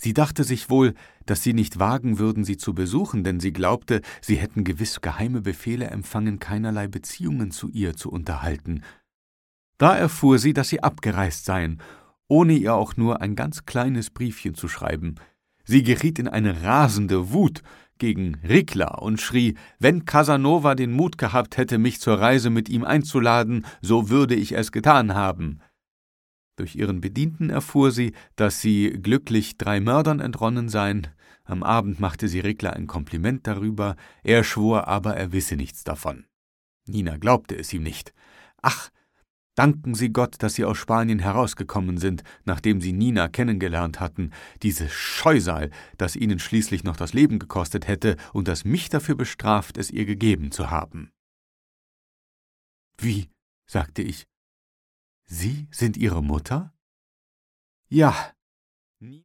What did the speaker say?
Sie dachte sich wohl, dass sie nicht wagen würden, sie zu besuchen, denn sie glaubte, sie hätten gewiss geheime Befehle empfangen, keinerlei Beziehungen zu ihr zu unterhalten. Da erfuhr sie, dass sie abgereist seien, ohne ihr auch nur ein ganz kleines Briefchen zu schreiben. Sie geriet in eine rasende Wut gegen Ricla und schrie, wenn Casanova den Mut gehabt hätte, mich zur Reise mit ihm einzuladen, so würde ich es getan haben. Durch ihren Bedienten erfuhr sie, dass sie glücklich 3 Mördern entronnen seien. Am Abend machte sie Ricla ein Kompliment darüber, er schwor aber, er wisse nichts davon. Nina glaubte es ihm nicht. »Ach, danken Sie Gott, dass Sie aus Spanien herausgekommen sind, nachdem Sie Nina kennengelernt hatten, dieses Scheusal, das Ihnen schließlich noch das Leben gekostet hätte und das mich dafür bestraft, es ihr gegeben zu haben.« »Wie?« sagte ich. »Sie sind Ihre Mutter?« »Ja.«